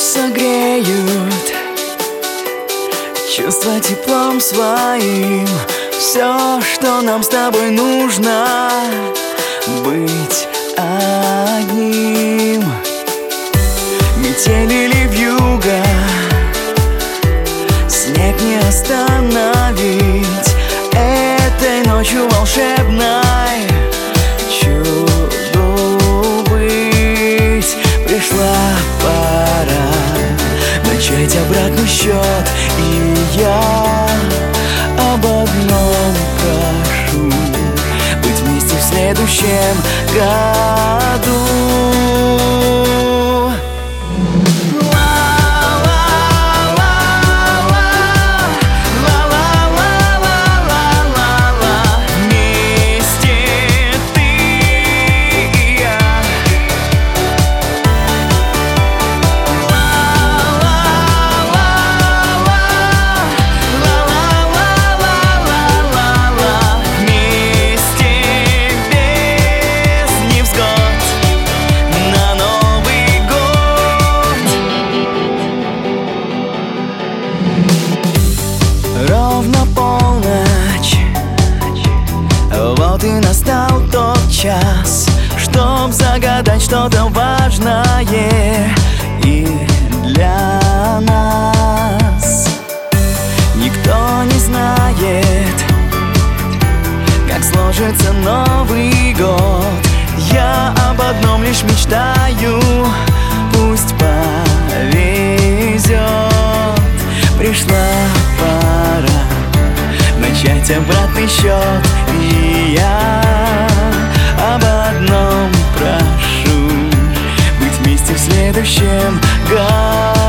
согреют чувства теплом своим. Все, что нам с тобой нужно, быть одним. Метель или вьюга, снег не остановить. Этой ночью волшебной чуду быть. Пришла пора начать обратный счет, и я об одном прошу: быть вместе в следующем году. Ровно полночь, вот и настал тот час, чтоб загадать что-то важное и для нас. Никто не знает, как сложится Новый год. Я об одном лишь мечтаю: пусть повезет. Пришла пора начать обратный счет, и я об одном прошу: быть вместе в следующем году.